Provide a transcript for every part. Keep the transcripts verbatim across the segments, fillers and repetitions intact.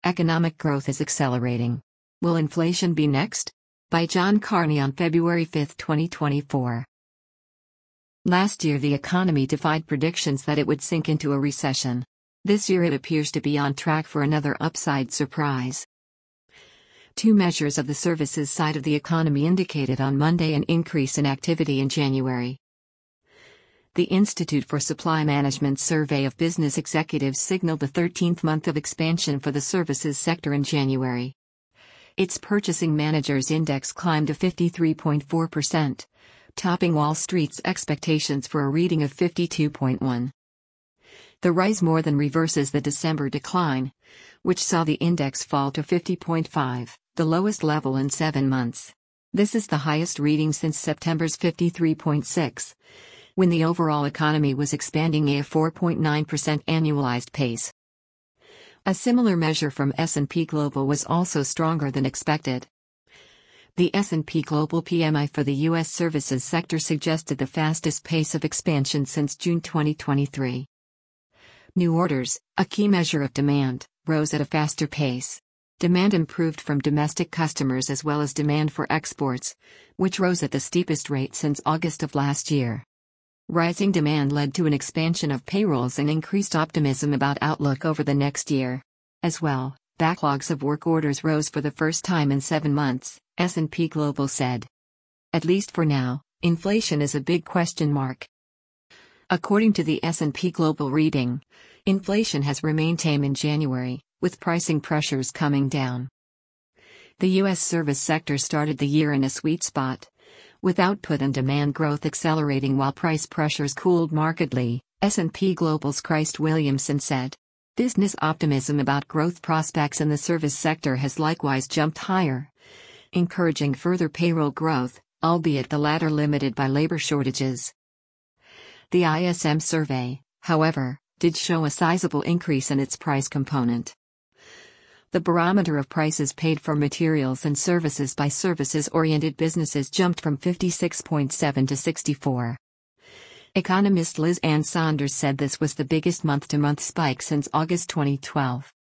economic growth is accelerating. Will inflation be next? By John Carney on February fifth, twenty twenty-four. Last year the economy defied predictions that it would sink into a recession. This year it appears to be on track for another upside surprise. Two measures of the services side of the economy indicated on Monday an increase in activity in January. The Institute for Supply Management's survey of business executives signaled the thirteenth month of expansion for the services sector in January. Its Purchasing Managers Index climbed to fifty-three point four percent, topping Wall Street's expectations for a reading of fifty-two point one. The rise more than reverses the December decline, which saw the index fall to fifty point five, the lowest level in seven months. This is the highest reading since September's fifty-three point six, when the overall economy was expanding at a four point nine percent annualized pace. A similar measure from S and P Global was also stronger than expected. The S and P Global P M I for the U S services sector suggested the fastest pace of expansion since June twenty twenty-three. New orders, a key measure of demand, rose at a faster pace. Demand improved from domestic customers as well as demand for exports, which rose at the steepest rate since August of last year. Rising demand led to an expansion of payrolls and increased optimism about outlook over the next year. As well, backlogs of work orders rose for the first time in seven months, S and P Global said. At least for now, inflation is a big question mark. According to the S and P Global reading, inflation has remained tame in January, with pricing pressures coming down. The U S service sector started the year in a sweet spot, with output and demand growth accelerating while price pressures cooled markedly, S and P Global's Christ Williamson said. Business optimism about growth prospects in the service sector has likewise jumped higher, encouraging further payroll growth, albeit the latter limited by labor shortages. The I S M survey, however, did show a sizable increase in its price component. The barometer of prices paid for materials and services by services-oriented businesses jumped from fifty-six point seven to sixty-four. Economist Liz Ann Saunders said this was the biggest month-to-month spike since August twenty twelve.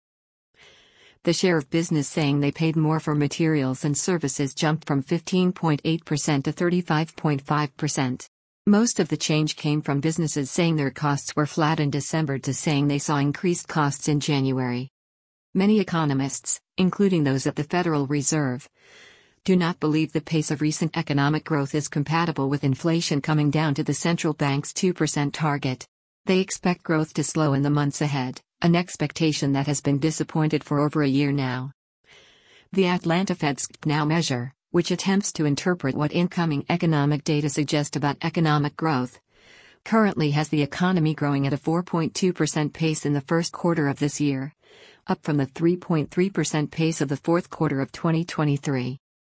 The share of business saying they paid more for materials and services jumped from fifteen point eight percent to thirty-five point five percent. Most of the change came from businesses saying their costs were flat in December to saying they saw increased costs in January. Many economists, including those at the Federal Reserve, do not believe the pace of recent economic growth is compatible with inflation coming down to the central bank's two percent target. They expect growth to slow in the months ahead, an expectation that has been disappointed for over a year now. The Atlanta Fed's Now measure, which attempts to interpret what incoming economic data suggest about economic growth, currently has the economy growing at a four point two percent pace in the first quarter of this year, up from the three point three percent pace of the fourth quarter of twenty twenty-three.